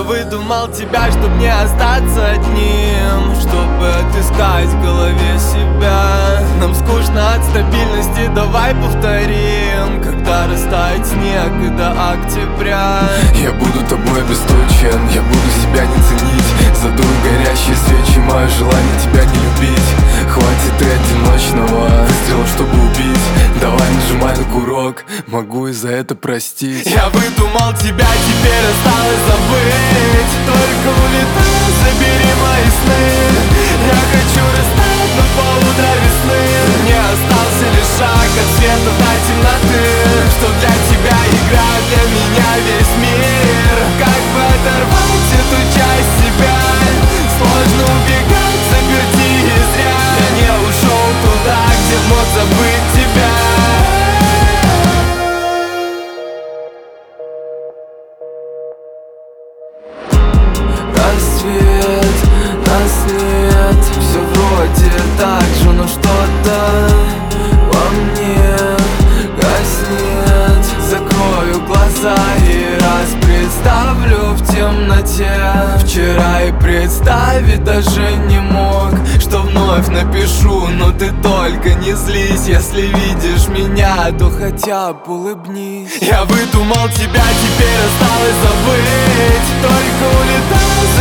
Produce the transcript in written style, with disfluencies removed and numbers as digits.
выдумал тебя, чтоб не остаться одним, чтобы отыскать в голове себя. Нам скучно от стабильности, давай повторим, когда растает снег и до октября. Я буду тобой обесточен, я буду себя не ценить. Задую горящие свечи, мое желание тебя не любить. Хватит и одиночного выстрела, чтобы убить. Давай нажимай на курок, могу и за это простить. Я выдумал тебя, теперь осталось забыть. Только улетай, забери мои сны. Я хочу растать на полутора весны. Мне остался лишь шаг от света до темноты. Что для тебя игра, для меня весь мир. Как бы оторвать эту часть себя? Сложно убегать, заперти и зря. Я не ушел туда, где мог забыть тебя. Рассвет, нас нет, все вроде так же, но что-то во мне гаснет. Закрою глаза и раз представлю в темноте. Вчера и представить даже не мог, что вновь напишу, но ты только не злись. Если видишь меня, то хотя бы улыбнись. Я выдумал тебя, теперь осталось забыть. Только улетай,